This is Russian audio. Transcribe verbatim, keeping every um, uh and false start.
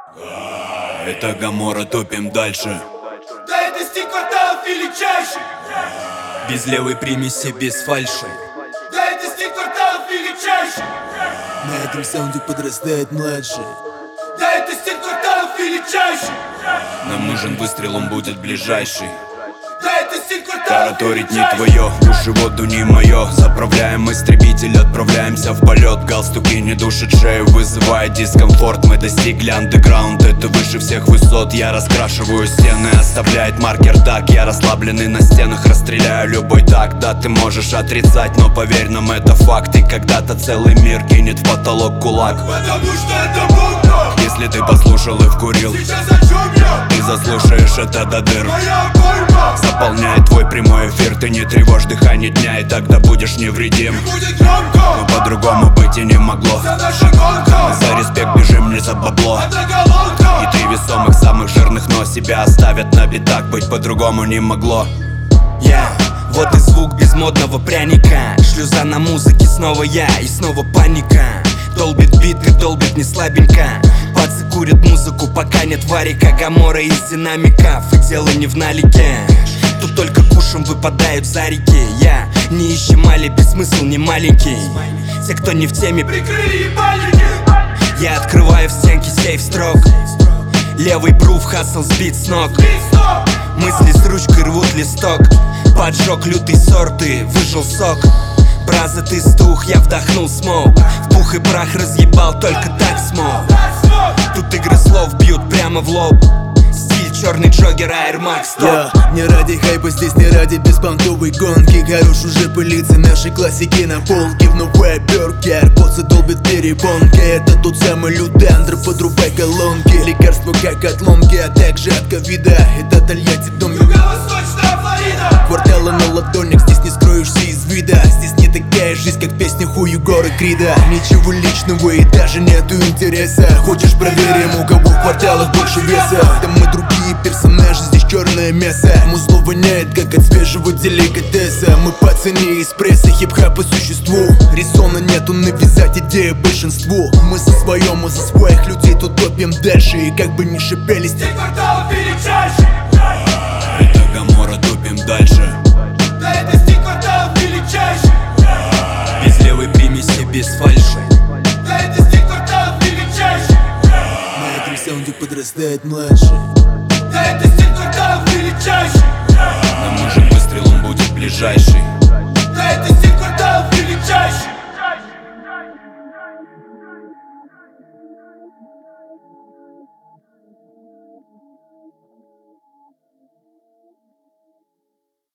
Это Гамора, топим дальше. Да это стиль кварталов или чаще. Без левой примеси, без фальши. Да это стиль кварталов или чаще. На этом саунде подрастает младший. Да это стиль кварталов или чаще. Нам нужен выстрел, он будет ближайший. Да это стиль кварталов. Тараторить не твое, души воду не мое. Заправляем истребитель, отправляемся в полет. Галстуки не душат шею, вызывает дискомфорт. Мы достигли андеграунд, это выше всех высот. Я раскрашиваю стены, оставляет маркер так. Я расслабленный на стенах, расстреляю любой так. Да, ты можешь отрицать, но поверь нам, это факт. И когда-то целый мир кинет в потолок кулак. Потому что это мудро. Если ты послушал и вкурил, Сейчас о чем я? ты заслушаешь это до дыр. Моя борьба Заполняет твой прямой эфир, ты не тревожь дыхание дня, и тогда будешь невредим. будет громко. Но по-другому быть и не могло. За наша гонка. За респект бежим, не за бабло. Одноголовка. И три весомых, самых жирных, но себя оставят на битах. Быть по-другому не могло. Я, вот и звук без модного пряника. Шлюза на музыке, снова я и снова паника. Долбит бит и долбит не слабенько. Пацы курят музыку, пока нет варика. Гамора из динамиков, и дело не в налике. Тут только кушем выпадают за реки. Я не ищем алиби, смысл не маленький. Те, кто не в теме, Прикрыли ебальники. я открываю в стенке сейф строк. Левый брув, хасл сбит с ног. Стоп. Мысли с ручкой рвут листок. Поджег лютый сорт и выжил сок. Браза ты стух, я вдохнул смоук. В пух и прах разъебал, только так смог. Тут игры слов бьют прямо в лоб. Стиль черный джогер, Air Max топ. Я не ради хайпа, здесь не ради беспонтовой гонки. Хорош уже пылиться нашей классики на полке. В новой обертке арпоцы долбят перепонки. Это тот самый лютый андро, подрубай колонки. Лекарство как отломки, а также от ковида. Это Тольятти, дом Юго-восточная Флорида. квартала на ладонях, здесь не скроешься из вида. Здесь не такая жизнь, как песня Ху Егора Крида. Ничего личного и даже нету интереса. Хочешь, проверим, у кого в кварталах больше веса. Там мы другие персонажи, здесь черное мясо. Музло воняет, как от свежего деликатеса. Мы по цене из пресса, хип-хап по существу. Резона нету навязать идею большинству. Мы со своем и за своих людей тут топим дальше. И как бы ни шипелись, Стиль кварталов или чаще. Это Гамора, топим дальше. Да это стиль кварталов или чаще. Без левой примеси, без фальши. Да это стиль кварталов или чаще. на этом саунде подрастает младший. Да это стиль кварталов или чаще. Нам нужен выстрел, он будет ближайший. Да это стиль кварталов или чаще.